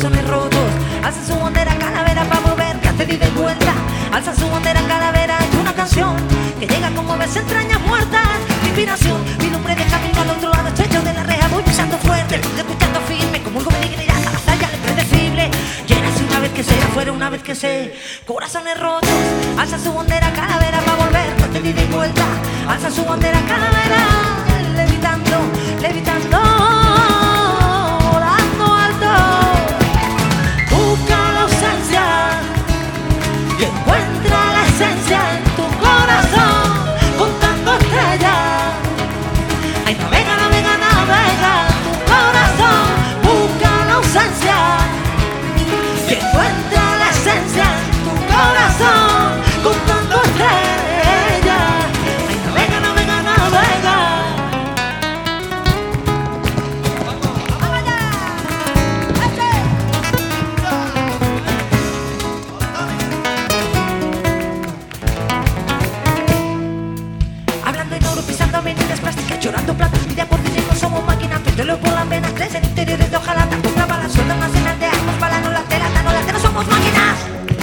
corazones rotos. Alza su bandera calavera para volver, que hace ida y vuelta. Alza su bandera calavera, es una canción que llega como ves entrañas muertas. Mi inspiración, mi nombre de camino al otro lado estrecho de la reja. Voy pisando fuerte, escuchando firme, como un dignidad a la batalla lo impredecible. Llénase una vez que sea, fuera una vez que sé. Corazones rotos, alza su bandera calavera para volver, que hace ida y vuelta. Alza su bandera calavera, levitando, levitando. Encuentra la esencia en tu corazón, contando estrellas. Ay, navega, navega, navega tu corazón, busca la ausencia. Y encuentra la esencia en tu corazón, contando estrellas. Ay, navega, navega, navega. ¡Vamos allá! Hablando en oro, pisando avenidas plásticas, llorando platas, día por día no somos máquinas, petróleo por las venas, crecen interiores de hojalata, contra balas, suelta nacional de armas, para no late, no somos máquinas.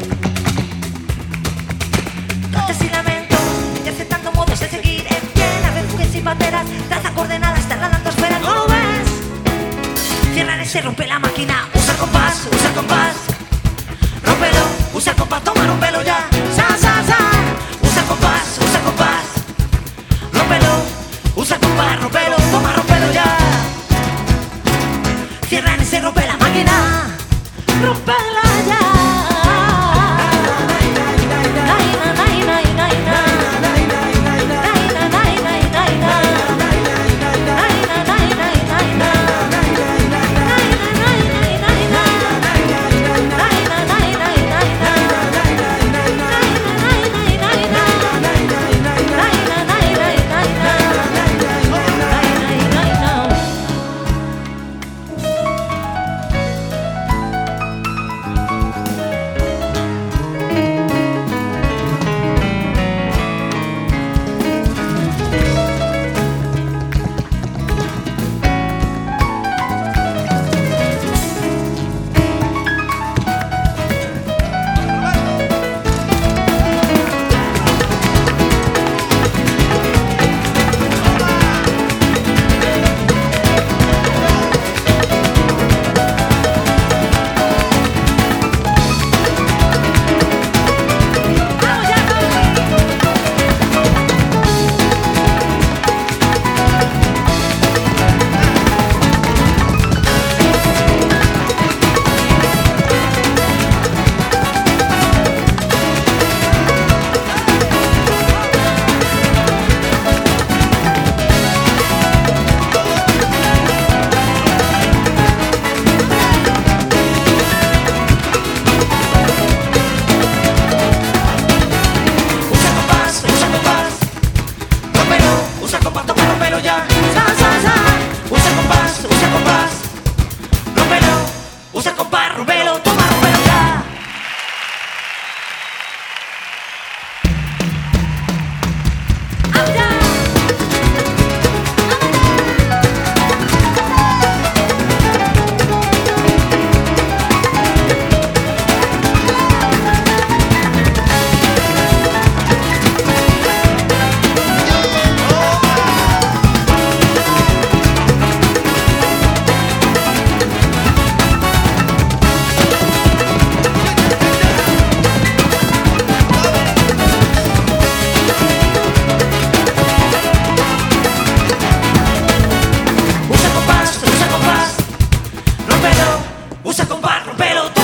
Cantes y lamentos, interceptando modos de seguir en pie, navegues y banderas, traza coordenadas, trasladando esferas, ¿no lo ves? Cierra ese, rompe la máquina, usa el compás, rómpelo, usa el compás, toma, rómpelo ya, sa, usa el compás, rómpelo, usa el compás, rómpelo, toma, rómpelo ya. Cierra ese, rompe la máquina, rómpela ya. Usa el compás, rómpelo, toma, rómpelo ya. Usa compás, rómpelo.